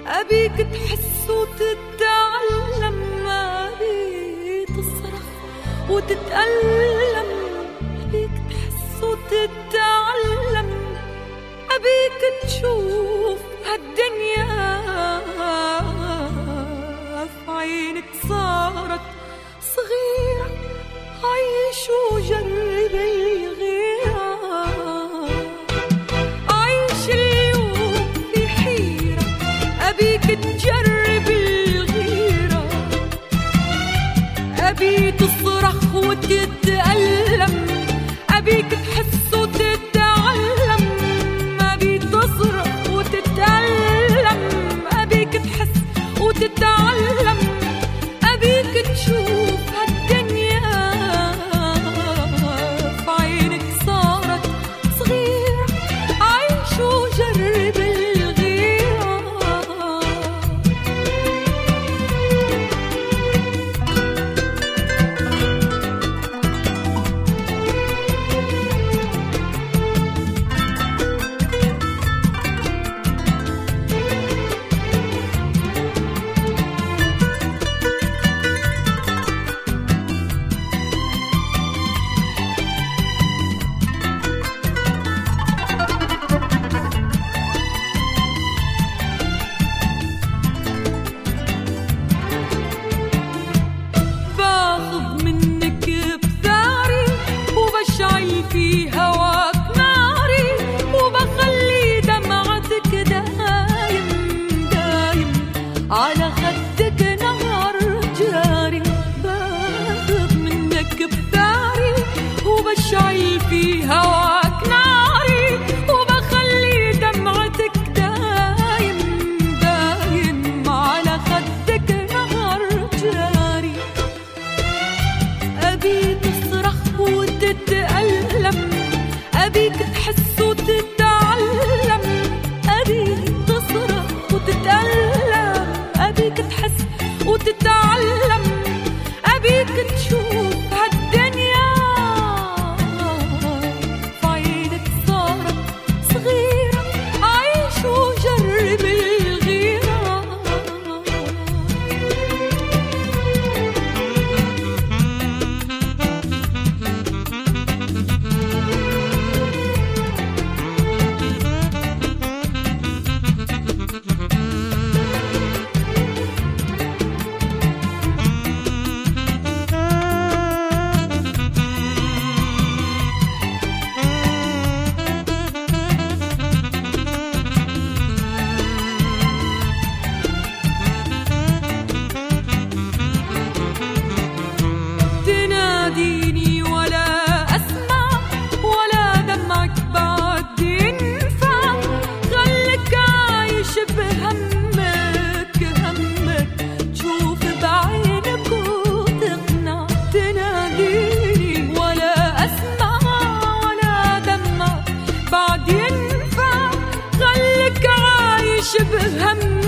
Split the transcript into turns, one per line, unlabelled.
أبيك تحس وتتعلم، أبيك تصرخ وتتألم، أبيك تحس وتتعلم، أبيك تشوف هالدنيا في عينك صارت صغيرة. عيش وجرب الغيرة، عيش اليوم في حيرة، أبيك تجرب الغيرة، أبي تصرخ وتتألم، أبيك تحس وتتعلم، أبي تصرخ وتتألم، أبيك تحس وتتعلم، أبيك تشوف هالدنيا في عينك صارت صغيرة. عيش وجرب الغيرة. باخذ منك بثاري وبشعل في هواك ناري، وبخلي دمعتك دايم دايم على خدك نهر جاري. باخذ منك بثاري وبشعل في هواك ناري، وبخلي دمعتك دايم دايم على خدك نهر جاري. أبي تصرخ وتتألم، أبيك تحس وتتعلم، أبيك تصرخ وتتألم، أبيك تحس وتتعلم، أبيك تشوف هالدنيا في عينك صارت صغيرة. عيش وجرب الغيرة. تناديني ولا أسمع، ولا دمعك بعد ينفع، خليك عايش بهمك همك، تشوف بعينك وتقنع. تناديني ولا أسمع، ولا دمعك بعد ينفع، خليك عايش بهمك